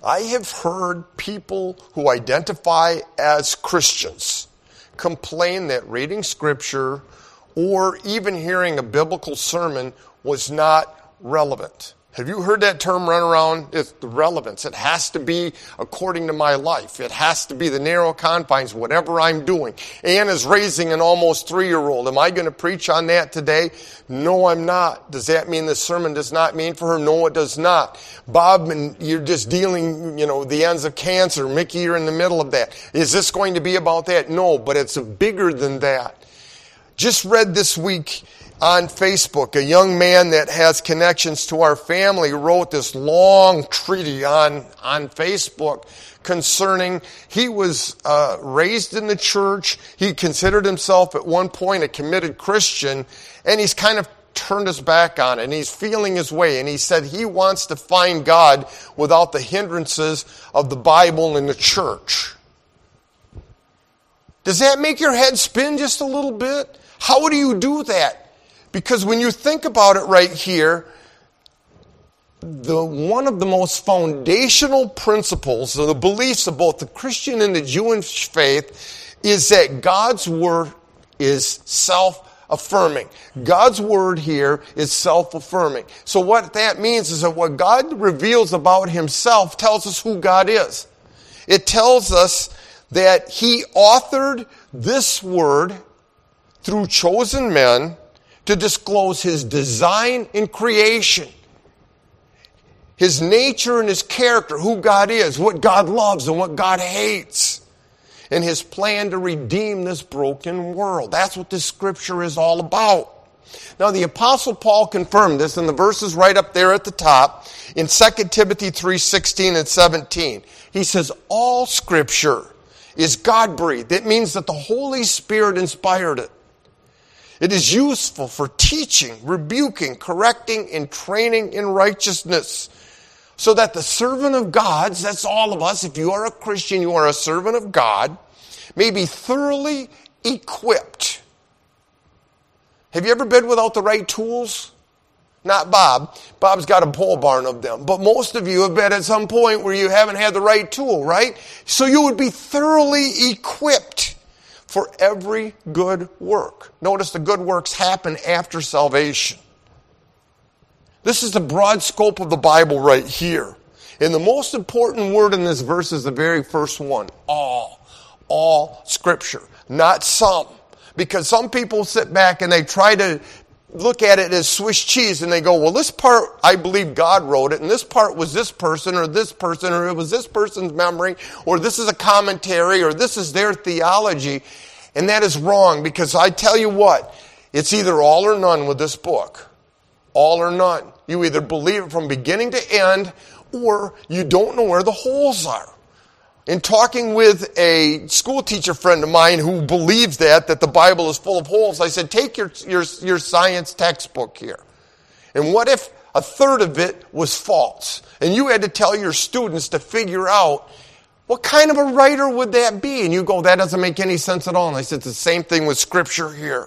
I have heard people who identify as Christians complain that reading Scripture or even hearing a biblical sermon was not relevant. Have you heard that term run around? It's the relevance. It has to be according to my life. It has to be the narrow confines, whatever I'm doing. Ann is raising an almost 3-year-old. Am I going to preach on that today? No, I'm not. Does that mean the sermon does not mean for her? No, it does not. Bob, you're just dealing, the ends of cancer. Mickey, you're in the middle of that. Is this going to be about that? No, but it's bigger than that. Just read this week on Facebook, a young man that has connections to our family wrote this long treatise on Facebook concerning, he was raised in the church. He considered himself at one point a committed Christian, and he's kind of turned his back on it, and he's feeling his way, and he said he wants to find God without the hindrances of the Bible and the church. Does that make your head spin just a little bit? How do you do that? Because when you think about it right here, one of the most foundational principles of the beliefs of both the Christian and the Jewish faith is that God's Word is self-affirming. God's Word here is self-affirming. So what that means is that what God reveals about Himself tells us who God is. It tells us that He authored this Word through chosen men to disclose His design in creation, His nature and His character, who God is, what God loves and what God hates, and His plan to redeem this broken world. That's what this Scripture is all about. Now, the Apostle Paul confirmed this in the verses right up there at the top in 2 Timothy 3:16 and 17. He says, all Scripture is God-breathed. It means that the Holy Spirit inspired it. It is useful for teaching, rebuking, correcting, and training in righteousness, so that the servant of God, that's all of us, if you are a Christian, you are a servant of God, may be thoroughly equipped. Have you ever been without the right tools? Not Bob. Bob's got a pole barn of them. But most of you have been at some point where you haven't had the right tool, right? So you would be thoroughly equipped for every good work. Notice the good works happen after salvation. This is the broad scope of the Bible right here. And the most important word in this verse is the very first one. All. All Scripture. Not some. Because some people sit back and they try to look at it as Swiss cheese and they go, well, this part, I believe God wrote it, and this part was this person, or it was this person's memory, or this is a commentary, or this is their theology. And that is wrong, because I tell you what, it's either all or none with this book. All or none. You either believe it from beginning to end, or you don't know where the holes are. In talking with a school teacher friend of mine who believes that the Bible is full of holes, I said, take your science textbook here. And what if a third of it was false? And you had to tell your students to figure out, what kind of a writer would that be? And you go, that doesn't make any sense at all. And I said, it's the same thing with Scripture here.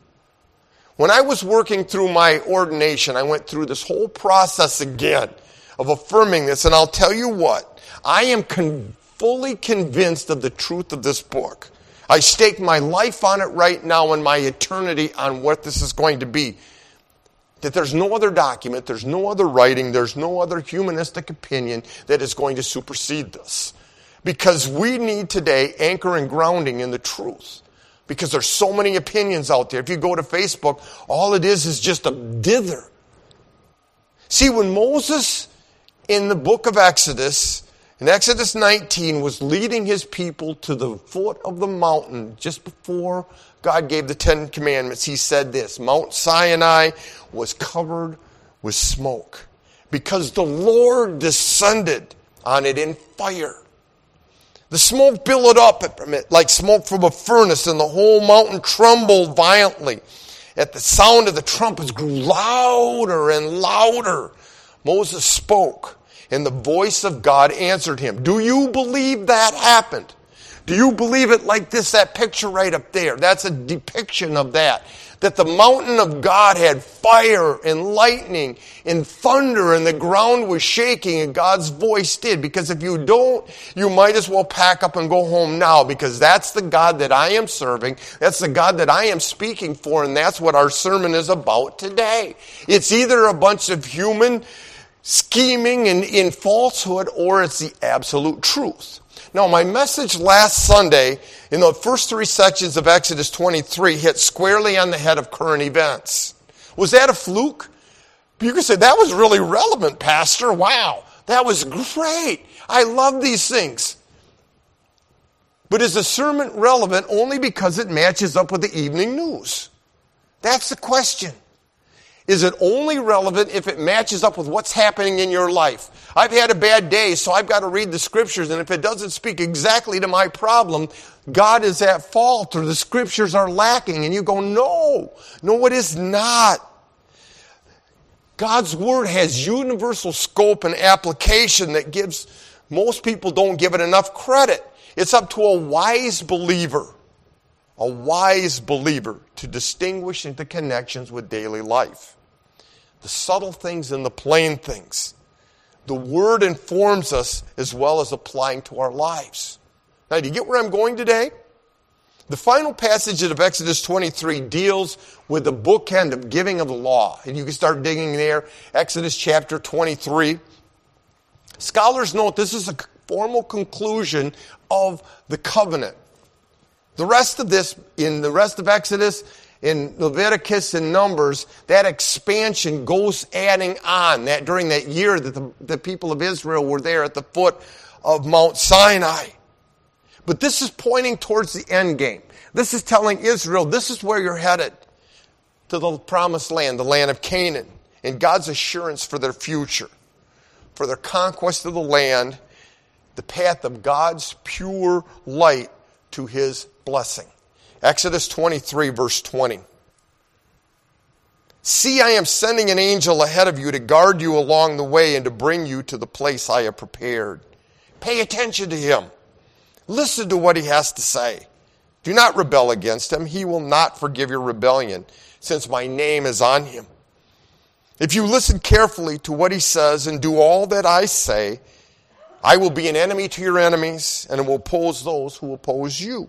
When I was working through my ordination, I went through this whole process again of affirming this. And I'll tell you what, I am fully convinced of the truth of this book. I stake my life on it right now and my eternity on what this is going to be. That there's no other document, there's no other writing, there's no other humanistic opinion that is going to supersede this. Because we need today anchor and grounding in the truth. Because there's so many opinions out there. If you go to Facebook, all it is just a dither. See, when Moses in the book of Exodus, in Exodus 19, was leading his people to the foot of the mountain just before God gave the 10 Commandments, he said this, Mount Sinai was covered with smoke because the Lord descended on it in fire. The smoke billowed up like smoke from a furnace, and the whole mountain trembled violently. At the sound of the trumpets grew louder and louder. Moses spoke, and the voice of God answered him. Do you believe that happened? Do you believe it like this? That picture right up there, that's a depiction of that. That the mountain of God had fire and lightning and thunder and the ground was shaking and God's voice did. Because if you don't, you might as well pack up and go home now, because that's the God that I am serving. That's the God that I am speaking for, and that's what our sermon is about today. It's either a bunch of human scheming and in falsehood, or it's the absolute truth. Now, my message last Sunday in the first 3 sections of Exodus 23 hit squarely on the head of current events. Was that a fluke? You could say, that was really relevant, Pastor. Wow, that was great. I love these things. But is the sermon relevant only because it matches up with the evening news? That's the question. Is it only relevant if it matches up with what's happening in your life? I've had a bad day, so I've got to read the scriptures, and if it doesn't speak exactly to my problem, God is at fault, or the scriptures are lacking. And you go, no, it is not. God's word has universal scope and application that most people don't give it enough credit. It's up to a wise believer to distinguish the connections with daily life. The subtle things and the plain things. The Word informs us as well as applying to our lives. Now, do you get where I'm going today? The final passage of Exodus 23 deals with the bookend of giving of the law. And you can start digging there, Exodus chapter 23. Scholars note this is a formal conclusion of the covenant. The rest of this, in the rest of Exodus, in Leviticus and Numbers, that expansion goes adding on. That during that year that the people of Israel were there at the foot of Mount Sinai. But this is pointing towards the end game. This is telling Israel, this is where you're headed, to the promised land, the land of Canaan, and God's assurance for their future, for their conquest of the land, the path of God's pure light to His blessing. Exodus 23, verse 20. See, I am sending an angel ahead of you to guard you along the way and to bring you to the place I have prepared. Pay attention to him. Listen to what he has to say. Do not rebel against him. He will not forgive your rebellion, since my name is on him. If you listen carefully to what he says and do all that I say, I will be an enemy to your enemies and will oppose those who oppose you.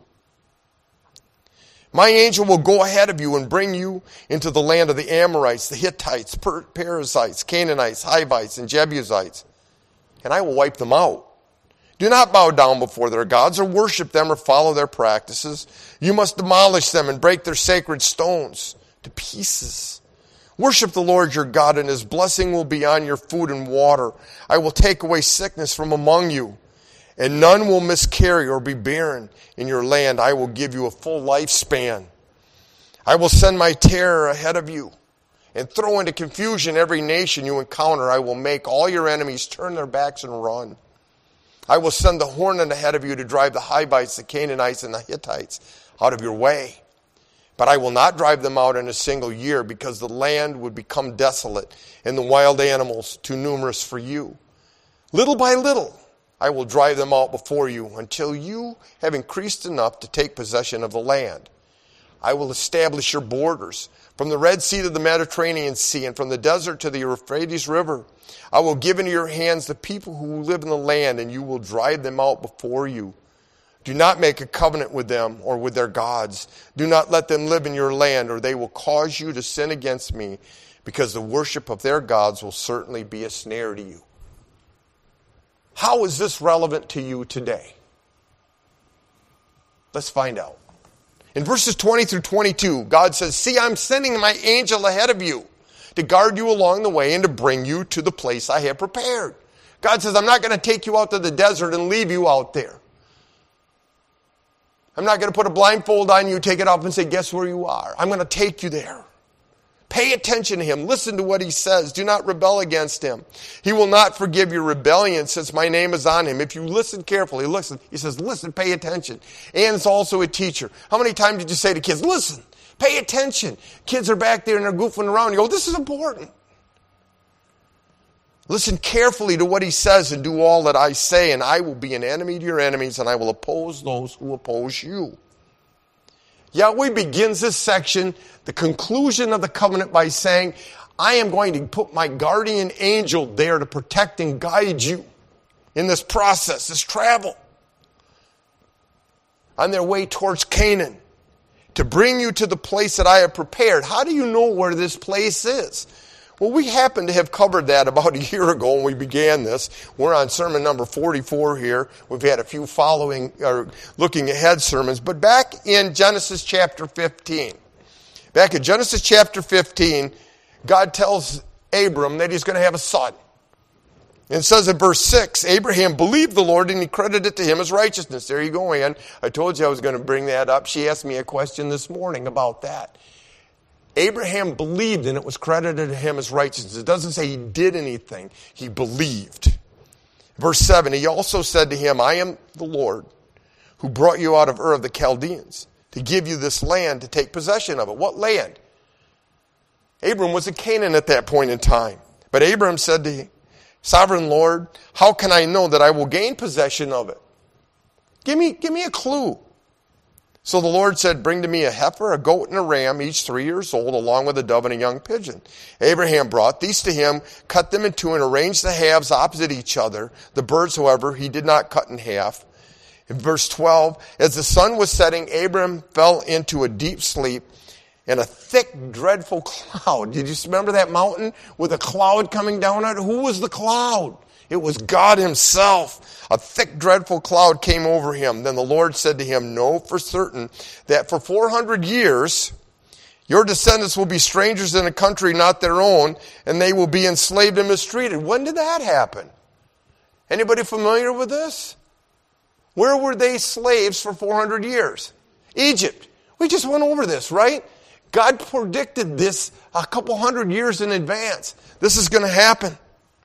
My angel will go ahead of you and bring you into the land of the Amorites, the Hittites, Perizzites, Canaanites, Hivites, and Jebusites, and I will wipe them out. Do not bow down before their gods or worship them or follow their practices. You must demolish them and break their sacred stones to pieces. Worship the Lord your God, and his blessing will be on your food and water. I will take away sickness from among you, and none will miscarry or be barren in your land. I will give you a full lifespan. I will send my terror ahead of you and throw into confusion every nation you encounter. I will make all your enemies turn their backs and run. I will send the hornet ahead of you to drive the Hivites, the Canaanites, and the Hittites out of your way. But I will not drive them out in a single year, because the land would become desolate and the wild animals too numerous for you. Little by little, I will drive them out before you until you have increased enough to take possession of the land. I will establish your borders from the Red Sea to the Mediterranean Sea and from the desert to the Euphrates River. I will give into your hands the people who live in the land, and you will drive them out before you. Do not make a covenant with them or with their gods. Do not let them live in your land, or they will cause you to sin against me, because the worship of their gods will certainly be a snare to you. How is this relevant to you today? Let's find out. In verses 20 through 22, God says, see, I'm sending my angel ahead of you to guard you along the way and to bring you to the place I have prepared. God says, I'm not going to take you out to the desert and leave you out there. I'm not going to put a blindfold on you, take it off and say, guess where you are. I'm going to take you there. Pay attention to him. Listen to what he says. Do not rebel against him. He will not forgive your rebellion, since my name is on him. If you listen carefully, listen. He says, listen, pay attention. And it's also a teacher. How many times did you say to kids, listen, pay attention? Kids are back there and they're goofing around. You go, this is important. Listen carefully to what he says and do all that I say, and I will be an enemy to your enemies, and I will oppose those who oppose you. Yahweh begins this section, the conclusion of the covenant, by saying, I am going to put my guardian angel there to protect and guide you in this process, this travel, on their way towards Canaan, to bring you to the place that I have prepared. How do you know where this place is? Well, we happen to have covered that about a year ago when we began this. We're on sermon number 44 here. We've had a few following or looking ahead sermons. But back in Genesis chapter 15, God tells Abram that he's going to have a son. And it says in verse 6, Abraham believed the Lord and he credited it to him as righteousness. There you go, Ann. I told you I was going to bring that up. She asked me a question this morning about that. Abraham believed and it was credited to him as righteousness. It doesn't say he did anything. He believed. Verse 7, he also said to him, I am the Lord who brought you out of Ur of the Chaldeans to give you this land to take possession of it. What land? Abram was in Canaan at that point in time. But Abram said to him, Sovereign Lord, how can I know that I will gain possession of it? Give me a clue. So the Lord said, bring to me a heifer, a goat, and a ram, each 3 years old, along with a dove and a young pigeon. Abraham brought these to him, cut them in two, and arranged the halves opposite each other. The birds, however, he did not cut in half. In verse 12, as the sun was setting, Abram fell into a deep sleep, and a thick, dreadful cloud. Did you remember that mountain with a cloud coming down on it? Who was the cloud? It was God himself. A thick, dreadful cloud came over him. Then the Lord said to him, know for certain that for 400 years your descendants will be strangers in a country not their own, and they will be enslaved and mistreated. When did that happen? Anybody familiar with this? Where were they slaves for 400 years? Egypt. We just went over this, right? God predicted this a couple hundred years in advance. This is going to happen.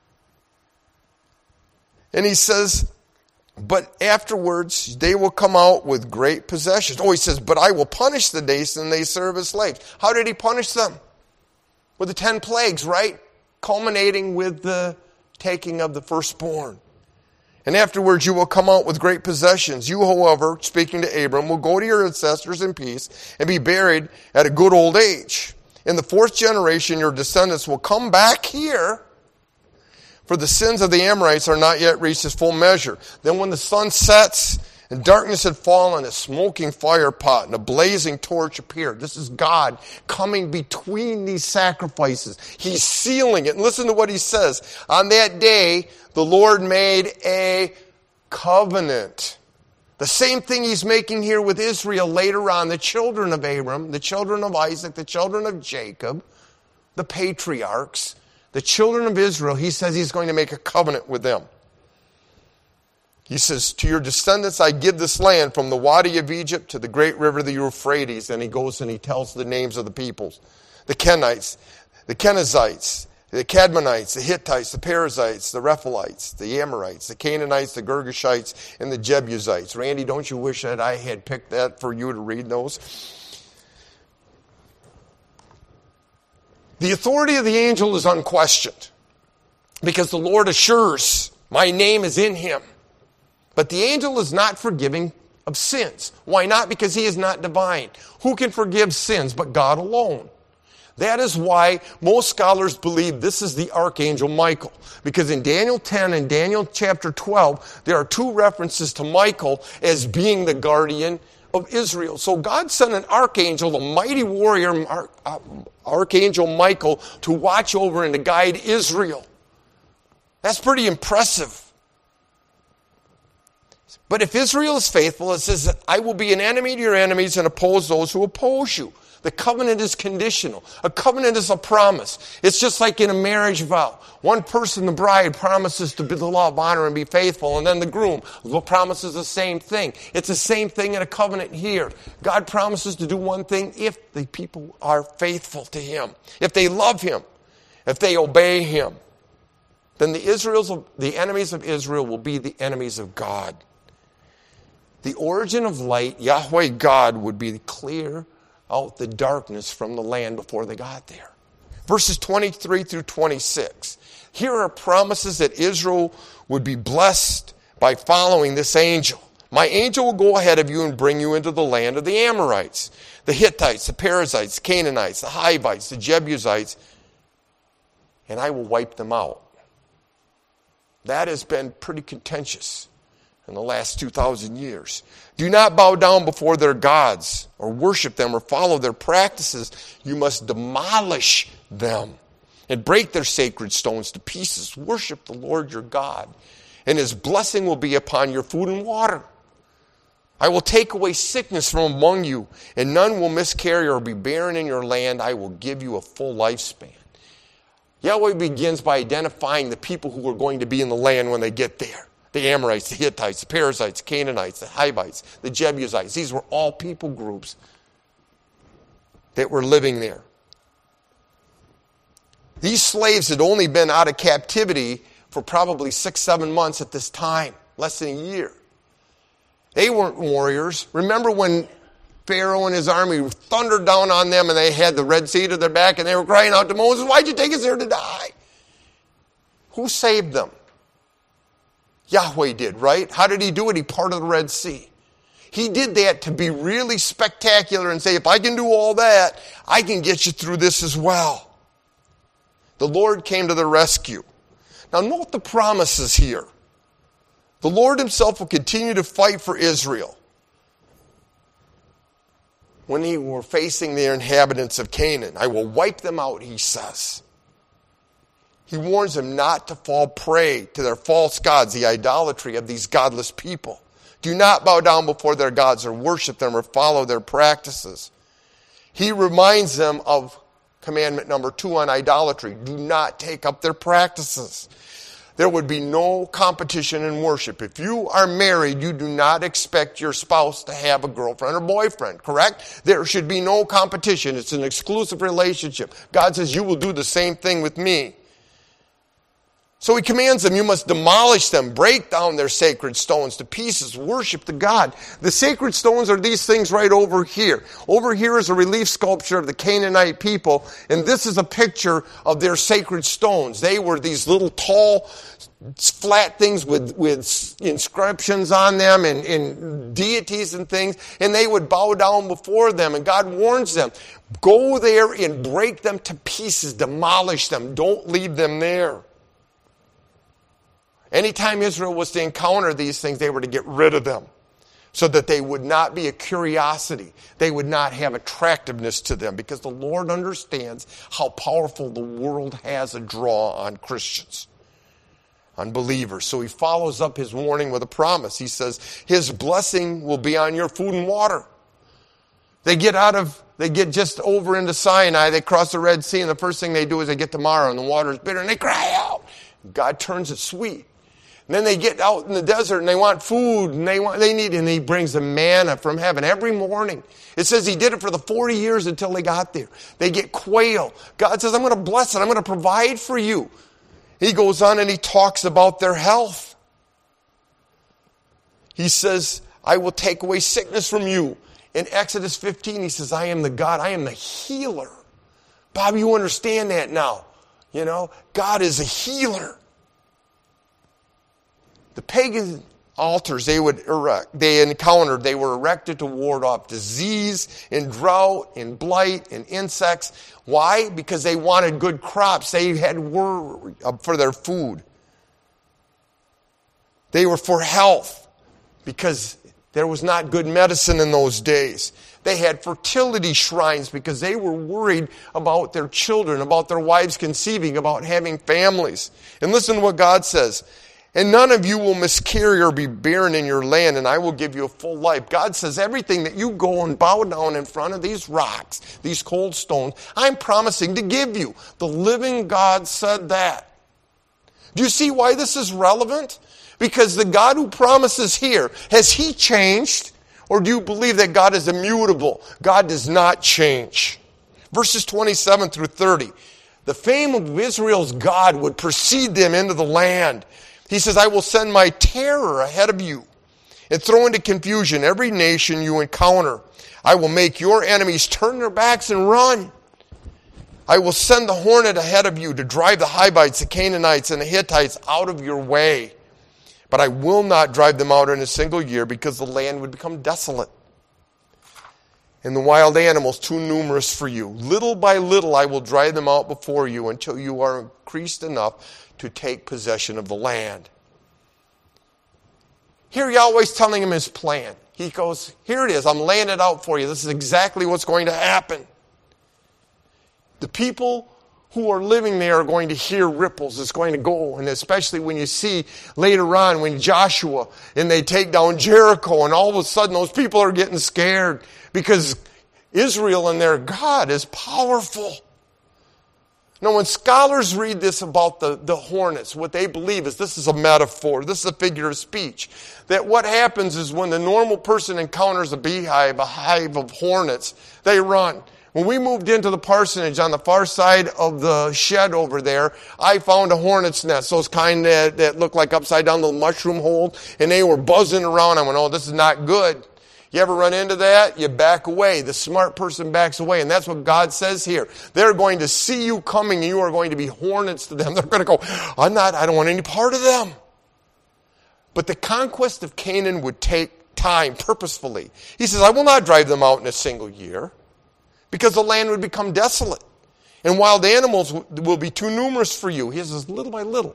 And he says, but afterwards they will come out with great possessions. Oh, he says, but I will punish the nation they serve as slaves. How did he punish them? With the 10 plagues, right? Culminating with the taking of the firstborn. And afterwards you will come out with great possessions. You, however, speaking to Abram, will go to your ancestors in peace and be buried at a good old age. In the 4th generation your descendants will come back here, for the sins of the Amorites are not yet reached its full measure. Then when the sun sets and darkness had fallen, a smoking fire pot and a blazing torch appeared. This is God coming between these sacrifices. He's sealing it. And listen to what he says. On that day, the Lord made a covenant. The same thing he's making here with Israel later on. The children of Abram, the children of Isaac, the children of Jacob, the patriarchs. The children of Israel, he says he's going to make a covenant with them. He says, to your descendants I give this land from the Wadi of Egypt to the great river, the Euphrates. And he goes and he tells the names of the peoples. The Kenites, the Kenizzites, the Cadmonites, the Hittites, the Perizzites, the Rephaites, the Amorites, the Canaanites, the Girgashites, and the Jebusites. Randy, don't you wish that I had picked that for you to read those? The authority of the angel is unquestioned because the Lord assures, my name is in him. But the angel is not forgiving of sins. Why not? Because he is not divine. Who can forgive sins but God alone? That is why most scholars believe this is the archangel Michael. Because in Daniel 10 and Daniel chapter 12, there are 2 references to Michael as being the guardian of Israel. So God sent an archangel, the mighty warrior, Archangel Michael, to watch over and to guide Israel. That's pretty impressive. But if Israel is faithful, it says, I will be an enemy to your enemies and oppose those who oppose you. The covenant is conditional. A covenant is a promise. It's just like in a marriage vow. One person, the bride, promises to be the law of honor and be faithful, and then the groom promises the same thing. It's the same thing in a covenant here. God promises to do one thing if the people are faithful to him, if they love him, if they obey him. Then the enemies of Israel will be the enemies of God. The origin of light, Yahweh God, would be clear out the darkness from the land before they got there. Verses 23 through 26. Here are promises that Israel would be blessed by following this angel. My angel will go ahead of you and bring you into the land of the Amorites, the Hittites, the Perizzites, the Canaanites, the Hivites, the Jebusites, and I will wipe them out. That has been pretty contentious in the last 2,000 years. Do not bow down before their gods or worship them or follow their practices. You must demolish them and break their sacred stones to pieces. Worship the Lord your God, and his blessing will be upon your food and water. I will take away sickness from among you, and none will miscarry or be barren in your land. I will give you a full lifespan. Yahweh begins by identifying the people who are going to be in the land when they get there. The Amorites, the Hittites, the Perizzites, the Canaanites, the Hivites, the Jebusites. These were all people groups that were living there. These slaves had only been out of captivity for probably 6-7 months at this time, less than a year. They weren't warriors. Remember when Pharaoh and his army thundered down on them and they had the Red Sea to their back and they were crying out to Moses, why'd you take us here to die? Who saved them? Yahweh did, right? How did he do it? He parted the Red Sea. He did that to be really spectacular and say, if I can do all that, I can get you through this as well. The Lord came to their rescue. Now note the promises here. The Lord himself will continue to fight for Israel. When they were facing the inhabitants of Canaan, I will wipe them out, he says. He warns them not to fall prey to their false gods, the idolatry of these godless people. Do not bow down before their gods or worship them or follow their practices. He reminds them of commandment number 2 on idolatry. Do not take up their practices. There would be no competition in worship. If you are married, you do not expect your spouse to have a girlfriend or boyfriend, correct? There should be no competition. It's an exclusive relationship. God says, you will do the same thing with me. So he commands them, you must demolish them, break down their sacred stones to pieces, worship the God. The sacred stones are these things right over here. Over here is a relief sculpture of the Canaanite people, and this is a picture of their sacred stones. They were these little tall, flat things with inscriptions on them and deities and things, and they would bow down before them, and God warns them, go there and break them to pieces, demolish them, don't leave them there. Anytime Israel was to encounter these things, they were to get rid of them so that they would not be a curiosity. They would not have attractiveness to them because the Lord understands how powerful the world has a draw on Christians, on believers. So he follows up his warning with a promise. He says, his blessing will be on your food and water. They get just over into Sinai, they cross the Red Sea, and the first thing they do is they get to Marah, and the water is bitter, and they cry out. God turns it sweet. And then they get out in the desert and they want food and and he brings them manna from heaven every morning. It says he did it for the 40 years until they got there. They get quail. God says, I'm going to bless it. I'm going to provide for you. He goes on and he talks about their health. He says, I will take away sickness from you. In Exodus 15, he says, I am the God. I am the healer. Bob, you understand that now. You know, God is a healer. The pagan altars they were erected to ward off disease and drought and blight and insects. Why? Because they wanted good crops. They had worry for their food. They were for health because there was not good medicine in those days. They had fertility shrines because they were worried about their children, about their wives conceiving, about having families. And listen to what God says. And none of you will miscarry or be barren in your land, and I will give you a full life. God says everything that you go and bow down in front of these rocks, these cold stones, I'm promising to give you. The living God said that. Do you see why this is relevant? Because the God who promises here, has he changed? Or do you believe that God is immutable? God does not change. Verses 27 through 30. The fame of Israel's God would precede them into the land. He says, I will send my terror ahead of you and throw into confusion every nation you encounter. I will make your enemies turn their backs and run. I will send the hornet ahead of you to drive the Hivites, the Canaanites, and the Hittites out of your way. But I will not drive them out in a single year, because the land would become desolate, and the wild animals too numerous for you. Little by little I will drive them out before you, until you are increased enough to take possession of the land. Here Yahweh's telling him his plan. He goes, here it is, I'm laying it out for you. This is exactly what's going to happen. The people who are living there are going to hear ripples. It's going to go. And especially when you see later on when Joshua and they take down Jericho, and all of a sudden those people are getting scared because Israel and their God is powerful. Now, when scholars read this about the hornets, what they believe is this is a metaphor. This is a figure of speech. That what happens is when the normal person encounters a beehive, a hive of hornets, they run. When we moved into the parsonage on the far side of the shed over there, I found a hornet's nest, those kind that look like upside down little mushroom holes, and they were buzzing around. I went, oh, this is not good. You ever run into that? You back away. The smart person backs away. And that's what God says here. They're going to see you coming, and you are going to be hornets to them. They're going to go, I don't want any part of them. But the conquest of Canaan would take time purposefully. He says, I will not drive them out in a single year, because the land would become desolate, and wild animals will be too numerous for you. He says, little by little,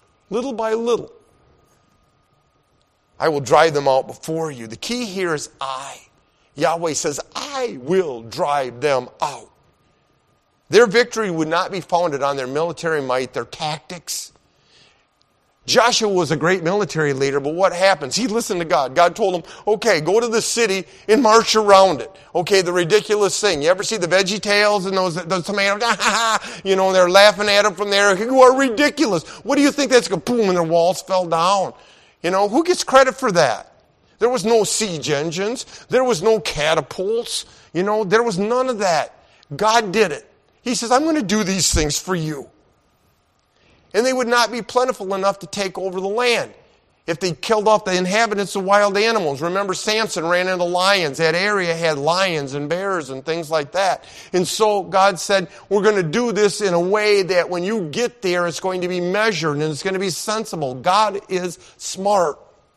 I will drive them out before you. The key here is I. Yahweh says, I will drive them out. Their victory would not be founded on their military might, their tactics. Joshua was a great military leader, but what happens? He listened to God. God told him, okay, go to the city and march around it. Okay, the ridiculous thing. You ever see the Veggie Tales and those tomatoes? They're laughing at him from there. You are ridiculous. What do you think that's going to boom, and their walls fell down? Who gets credit for that? There was no siege engines. There was no catapults. There was none of that. God did it. He says, I'm going to do these things for you. And they would not be plentiful enough to take over the land if they killed off the inhabitants of wild animals. Remember, Samson ran into lions. That area had lions and bears and things like that. And so God said, we're going to do this in a way that when you get there, it's going to be measured and it's going to be sensible. God is smart.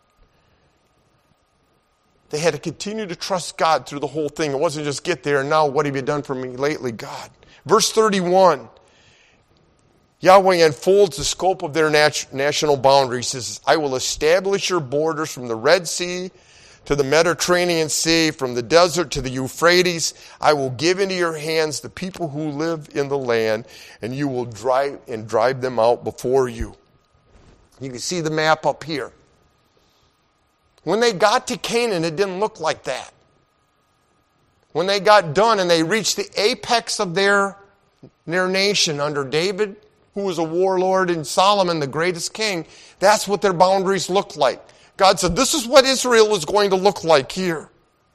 They had to continue to trust God through the whole thing. It wasn't just get there and now, what have you done for me lately, God? Verse 31. Yahweh unfolds the scope of their national boundaries. He says, I will establish your borders from the Red Sea to the Mediterranean Sea, from the desert to the Euphrates. I will give into your hands the people who live in the land, and you will drive them out before you. You can see the map up here. When they got to Canaan, it didn't look like that. When they got done and they reached the apex of their nation under David, who was a warlord, and Solomon, the greatest king, that's what their boundaries looked like. God said, this is what Israel is going to look like here.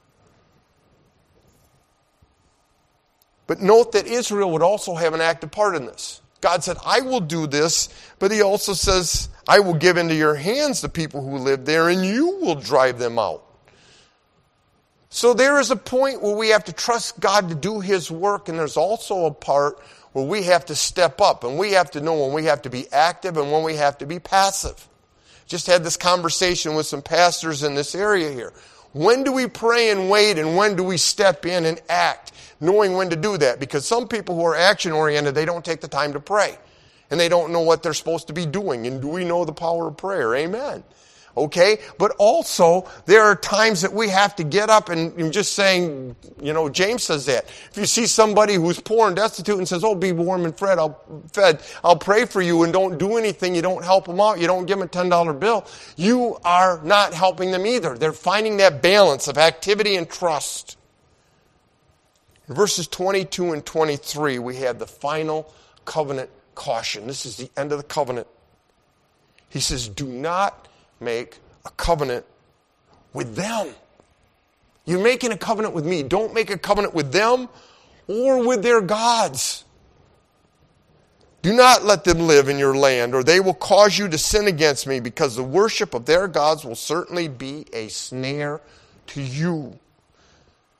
But note that Israel would also have an active part in this. God said, I will do this, but he also says, I will give into your hands the people who live there, and you will drive them out. So there is a point where we have to trust God to do his work, and there's also a part where we have to step up, and we have to know when we have to be active and when we have to be passive. Just had this conversation with some pastors in this area here. When do we pray and wait, and when do we step in and act, knowing when to do that? Because some people who are action-oriented, they don't take the time to pray, and they don't know what they're supposed to be doing. And do we know the power of prayer? Amen. Okay? But also, there are times that we have to get up and just saying, James says that. If you see somebody who's poor and destitute and says, oh, be warm and fed, I'll pray for you, and don't do anything, you don't help them out, you don't give them a $10 bill, you are not helping them either. They're finding that balance of activity and trust. In verses 22 and 23, we had the final covenant caution. This is the end of the covenant. He says, do not make a covenant with them. You're making a covenant with me. Don't make a covenant with them or with their gods. Do not let them live in your land, or they will cause you to sin against me, because the worship of their gods will certainly be a snare to you.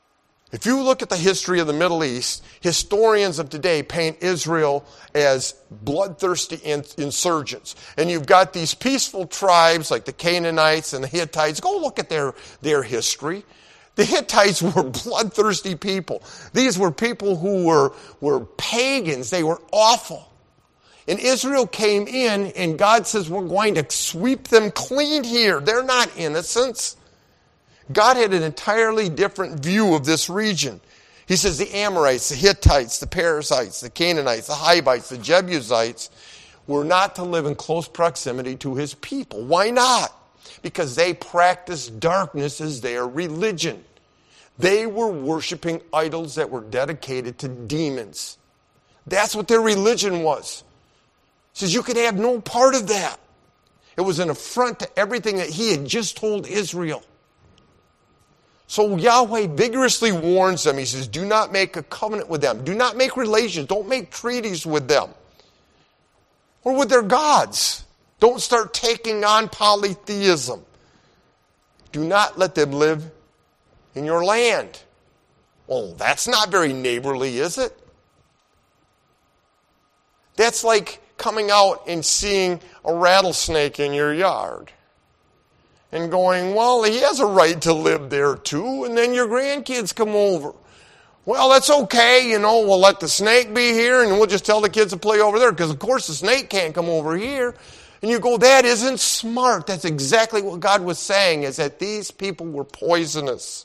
If you look at the history of the Middle East, historians of today paint Israel as bloodthirsty insurgents. And you've got these peaceful tribes like the Canaanites and the Hittites. Go look at their history. The Hittites were bloodthirsty people. These were people who were pagans. They were awful. And Israel came in, and God says, we're going to sweep them clean here. They're not innocents. God had an entirely different view of this region. He says the Amorites, the Hittites, the Perizzites, the Canaanites, the Hivites, the Jebusites were not to live in close proximity to his people. Why not? Because they practiced darkness as their religion. They were worshiping idols that were dedicated to demons. That's what their religion was. He says you could have no part of that. It was an affront to everything that he had just told Israel. So Yahweh vigorously warns them. He says, do not make a covenant with them. Do not make relations. Don't make treaties with them. Or with their gods. Don't start taking on polytheism. Do not let them live in your land. Well, that's not very neighborly, is it? That's like coming out and seeing a rattlesnake in your yard. And going, well, he has a right to live there too, and then your grandkids come over. Well, that's okay, we'll let the snake be here, and we'll just tell the kids to play over there, because of course the snake can't come over here. And you go, that isn't smart. That's exactly what God was saying, is that these people were poisonous.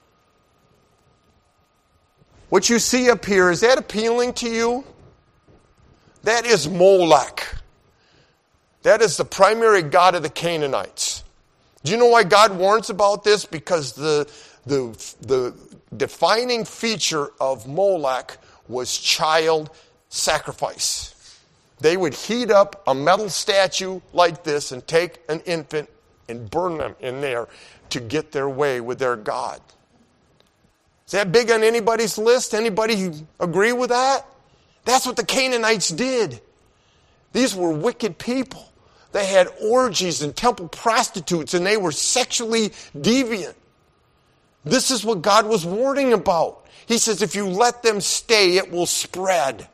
What you see up here, is that appealing to you? That is Molech. That is the primary god of the Canaanites. Do you know why God warns about this? Because the defining feature of Molech was child sacrifice. They would heat up a metal statue like this and take an infant and burn them in there to get their way with their God. Is that big on anybody's list? Anybody agree with that? That's what the Canaanites did. These were wicked people. They had orgies and temple prostitutes, and they were sexually deviant. This is what God was warning about. He says, if you let them stay, it will spread.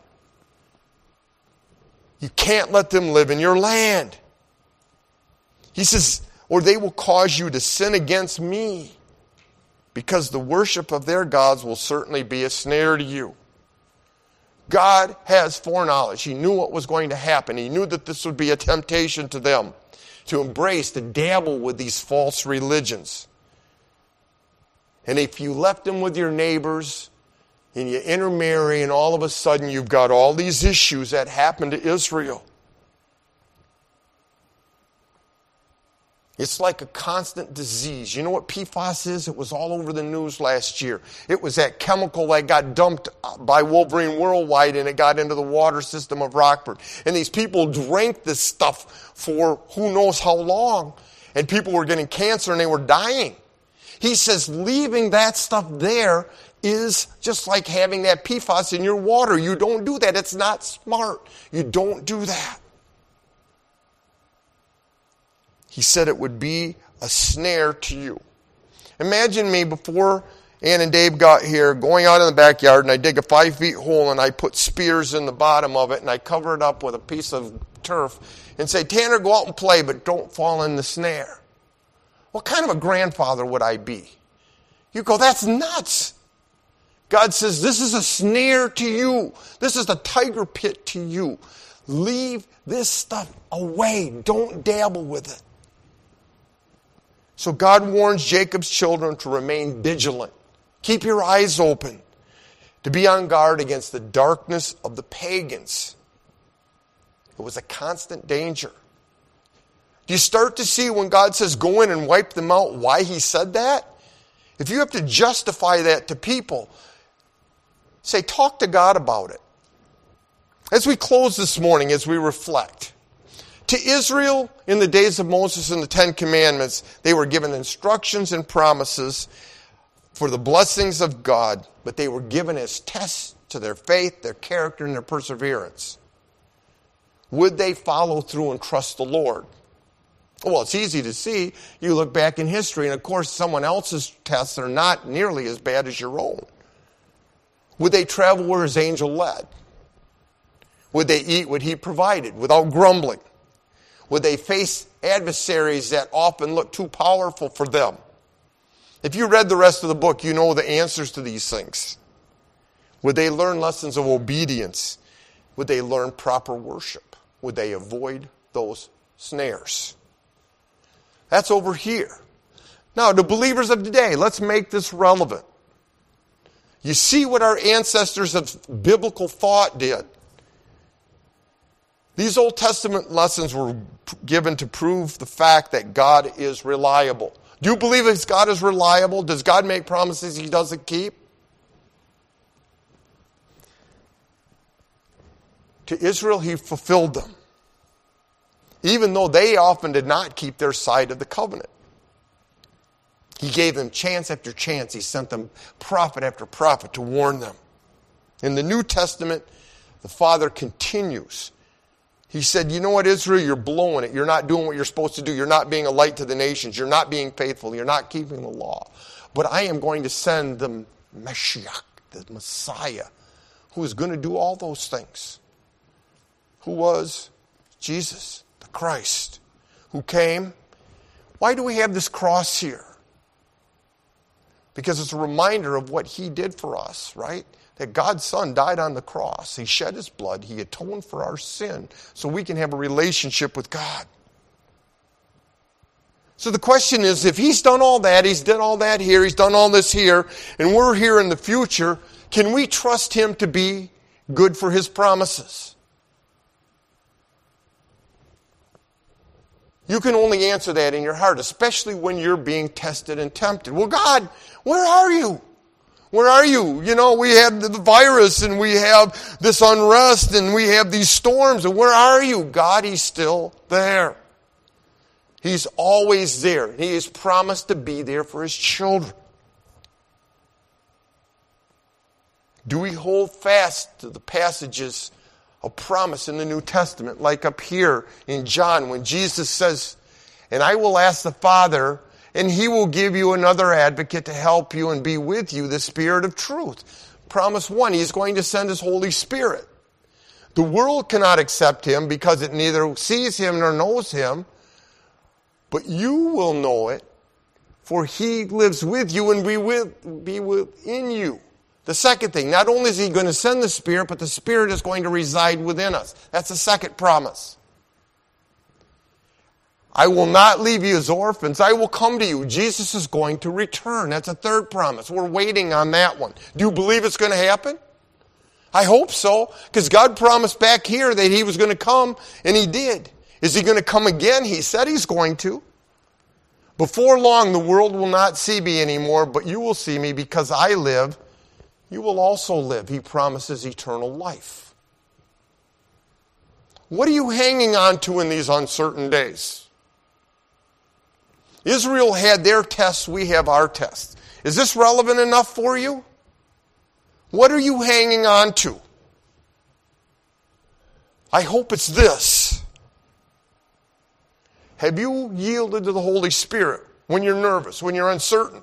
You can't let them live in your land. He says, or they will cause you to sin against me, because the worship of their gods will certainly be a snare to you. God has foreknowledge. He knew what was going to happen. He knew that this would be a temptation to them to embrace, to dabble with these false religions. And if you left them with your neighbors and you intermarry, and all of a sudden you've got all these issues that happened to Israel. It's like a constant disease. You know what PFAS is? It was all over the news last year. It was that chemical that got dumped by Wolverine Worldwide, and it got into the water system of Rockford. And these people drank this stuff for who knows how long. And people were getting cancer and they were dying. He says leaving that stuff there is just like having that PFAS in your water. You don't do that. It's not smart. You don't do that. He said it would be a snare to you. Imagine me before Ann and Dave got here going out in the backyard, and I dig a 5-foot hole and I put spears in the bottom of it and I cover it up with a piece of turf and say, Tanner, go out and play, but don't fall in the snare. What kind of a grandfather would I be? You go, that's nuts. God says, this is a snare to you. This is a tiger pit to you. Leave this stuff away. Don't dabble with it. So God warns Jacob's children to remain vigilant. Keep your eyes open. To be on guard against the darkness of the pagans. It was a constant danger. Do you start to see when God says go in and wipe them out why he said that? If you have to justify that to people, say talk to God about it. As we close this morning, as we reflect, to Israel in the days of Moses and the 10 Commandments, they were given instructions and promises for the blessings of God, but they were given as tests to their faith, their character, and their perseverance. Would they follow through and trust the Lord? Well, it's easy to see. You look back in history, and of course, someone else's tests are not nearly as bad as your own. Would they travel where his angel led? Would they eat what he provided without grumbling? Would they face adversaries that often look too powerful for them? If you read the rest of the book, you know the answers to these things. Would they learn lessons of obedience? Would they learn proper worship? Would they avoid those snares? That's over here. Now, the believers of today, let's make this relevant. You see what our ancestors of biblical thought did. These Old Testament lessons were given to prove the fact that God is reliable. Do you believe that God is reliable? Does God make promises he doesn't keep? To Israel, he fulfilled them, even though they often did not keep their side of the covenant. He gave them chance after chance. He sent them prophet after prophet to warn them. In the New Testament, the Father continues. He said, you know what, Israel, you're blowing it. You're not doing what you're supposed to do. You're not being a light to the nations. You're not being faithful. You're not keeping the law. But I am going to send the Mashiach, the Messiah, who is going to do all those things. Who was Jesus, the Christ, who came. Why do we have this cross here? Because it's a reminder of what he did for us, right? That God's Son died on the cross. He shed his blood. He atoned for our sin so we can have a relationship with God. So the question is, if he's done all that, he's done all that here, he's done all this here, and we're here in the future, can we trust him to be good for his promises? You can only answer that in your heart, especially when you're being tested and tempted. Well, God, where are you? Where are you? You know, we have the virus and we have this unrest and we have these storms. And where are you? God, he's still there. He's always there. He has promised to be there for his children. Do we hold fast to the passages of promise in the New Testament, like up here in John when Jesus says, and I will ask the Father, and he will give you another advocate to help you and be with you, the Spirit of truth. Promise 1, he's going to send his Holy Spirit. The world cannot accept him because it neither sees him nor knows him, but you will know it, for he lives with you and be within you. The second thing, not only is he going to send the Spirit, but the Spirit is going to reside within us. That's the second promise. I will not leave you as orphans. I will come to you. Jesus is going to return. That's a third promise. We're waiting on that one. Do you believe it's going to happen? I hope so, because God promised back here that he was going to come, and he did. Is he going to come again? He said he's going to. Before long, the world will not see me anymore, but you will see me because I live. You will also live. He promises eternal life. What are you hanging on to in these uncertain days? Israel had their tests, we have our tests. Is this relevant enough for you? What are you hanging on to? I hope it's this. Have you yielded to the Holy Spirit when you're nervous, when you're uncertain?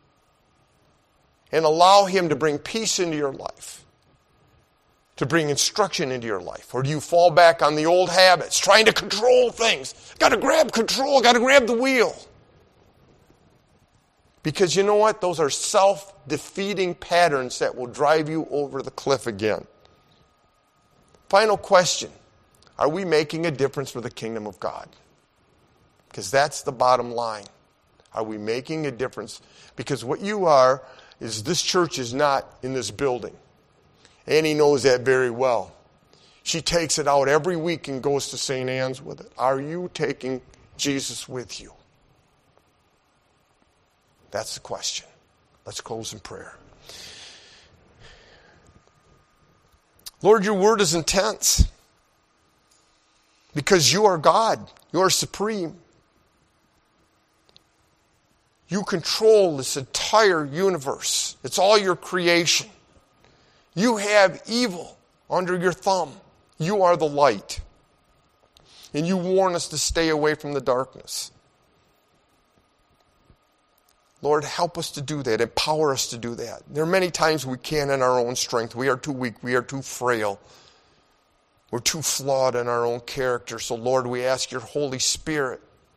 And allow him to bring peace into your life, to bring instruction into your life? Or do you fall back on the old habits, trying to control things? Got to grab control, got to grab the wheel. Because you know what? Those are self-defeating patterns that will drive you over the cliff again. Final question. Are we making a difference for the kingdom of God? Because that's the bottom line. Are we making a difference? Because what you are is this church is not in this building. Annie knows that very well. She takes it out every week and goes to St. Anne's with it. Are you taking Jesus with you? That's the question. Let's close in prayer. Lord, your word is intense because you are God. You are supreme. You control this entire universe. It's all your creation. You have evil under your thumb. You are the light. And you warn us to stay away from the darkness. Lord, help us to do that. Empower us to do that. There are many times we can't in our own strength. We are too weak. We are too frail. We're too flawed in our own character. So, Lord, we ask your Holy Spirit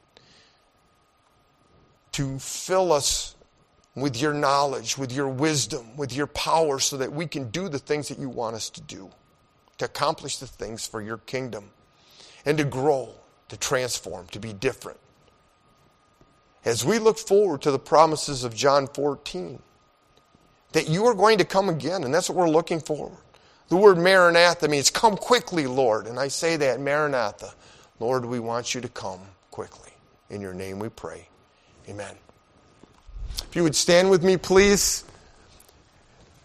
to fill us with your knowledge, with your wisdom, with your power, so that we can do the things that you want us to do, to accomplish the things for your kingdom, and to grow, to transform, to be different. As we look forward to the promises of John 14, that you are going to come again, and that's what we're looking forward. The word Maranatha means come quickly, Lord. And I say that, Maranatha. Lord, we want you to come quickly. In your name we pray. Amen. If you would stand with me, please.